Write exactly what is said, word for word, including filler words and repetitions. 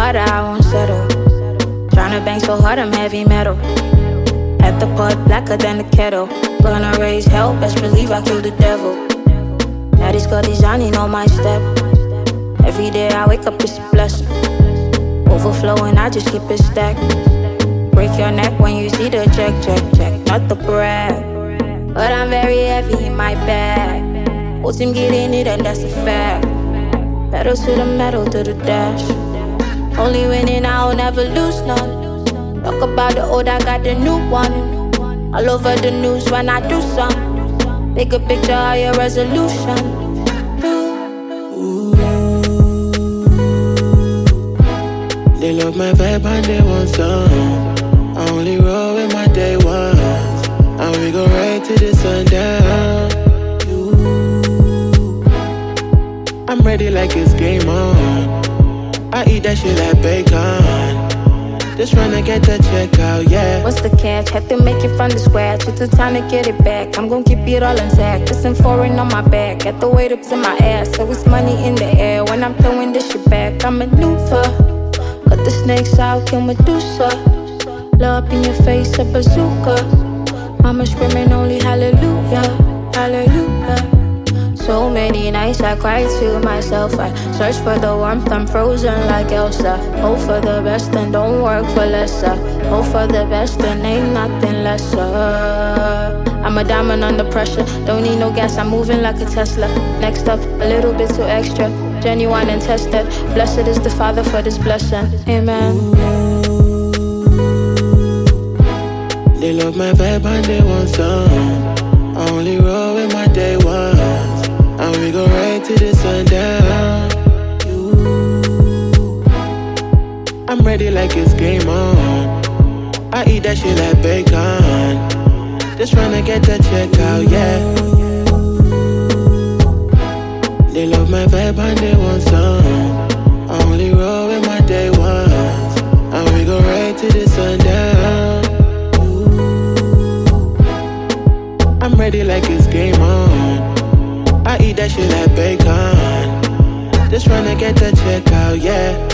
harder, I won't settle. Tryna bang so hard, I'm heavy metal. At the pot, blacker than the kettle. Gonna raise hell, best believe I kill the devil. Now these scotties Johnny on my step. Every day I wake up, it's a blessing. Overflowing, I just keep it stacked. Break your neck when you see the check, check, check. Not the brag, but I'm very heavy in my bag. Whole team getting it and that's a fact. Pedal to the metal, to the dash. Only winning, I'll never lose none. Talk about the old, I got the new one. All over the news when I do some. Bigger picture, higher resolution. They love my vibe and they want some. I only roll with my day ones. And we go right to the sundown. Ooh. I'm ready like it's game on. I eat that shit like bacon. Just tryna get the check out, yeah. What's the catch? Had to make it from the scratch. It's the time to get it back. I'm gon' keep it all intact. Listen foreign on my back. Got the weight up to my ass. So it's money in the air when I'm throwing this shit back. I maneuver. Cut the snakes out, kill Medusa. Blow up in your face, a bazooka. Mama screaming only hallelujah, hallelujah. So many nights I cry to myself. I search for the warmth, I'm frozen like Elsa. Hope for the best and don't work for lesser. Hope for the best and ain't nothing lesser. I'm a diamond under pressure. Don't need no gas, I'm moving like a Tesla. Next up, a little bit too extra. Genuine and tested. Blessed is the Father for this blessing. Amen. They love my vibe and they want some. I only roll with my day ones. And we go right to the sundown. Ooh. I'm ready like it's game on. I eat that shit like bacon. Just tryna get the check out, yeah. They love my vibe and they want some. I only roll with my day ones. And we go right to the sundown. Ooh. I'm ready like it's game on. I eat that shit like bacon. Just tryna get the check out, yeah.